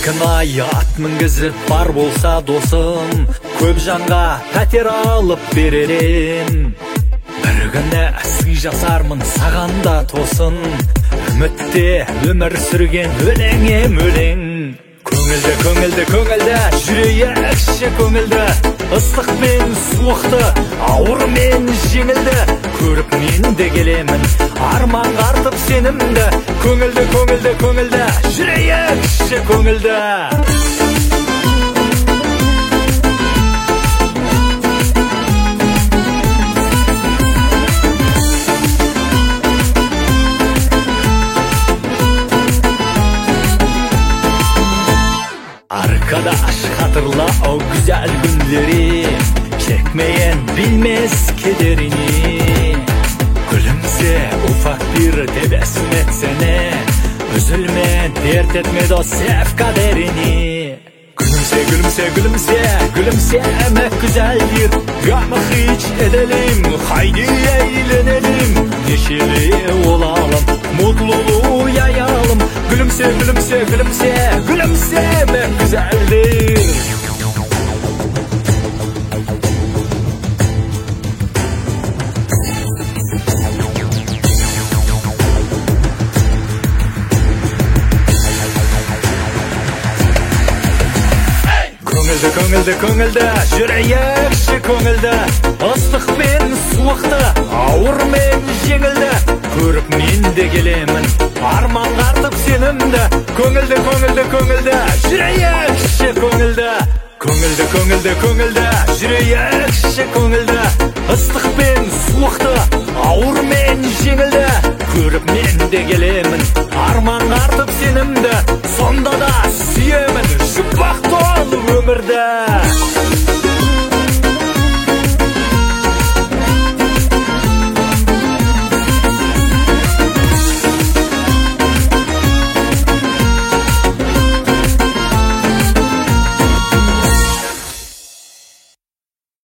Шіркін ай ат мінгізіп бар болса досым, көп жанға пәтер алып беререм. Бір күні сый жасармын саған да тосын, үмітте өмір сүрген өлеңем өлең. Көңілді, көңілді, көңілді, жүрейікші көңілді, ыстық пен суықты, ауыр мен жеңілді, көріп мен де келемін, арманға артып сенімді. Көңілді, көңілді, көңілді, жүрейікші көңілді. Arkadaş hatırla o güzel günleri, çekmeyen bilmez kederini. Gülümse ufak bir tebessüm etsene, üzülme dert etme de sev kaderini. Gülümse gülümse gülümse gülümsemek güzeldir, yapma hiç edelim, haydi eğlenelim, neşeli olalım, mutluluğu yayalım. Gülümse gülümse gülümse gülümsemek güzeldir. Көңілді, көңілді, көңілді, жүрейікші көңілді, ыстық пен суықты, ауыр мен жеңілді, көріп мен де келемін, арманға артып сенімді. Көңілді, көңілді, көңілді, жүрейікші көңілді. Көңілді, көңілді, көңілді, жүрейікші көңілді, ыстық пен суықты, ауыр мен жеңілді, көріп мен де келемін, арманға артып сенімді. Сонда да сүйемін, жұпақ толы өмірді.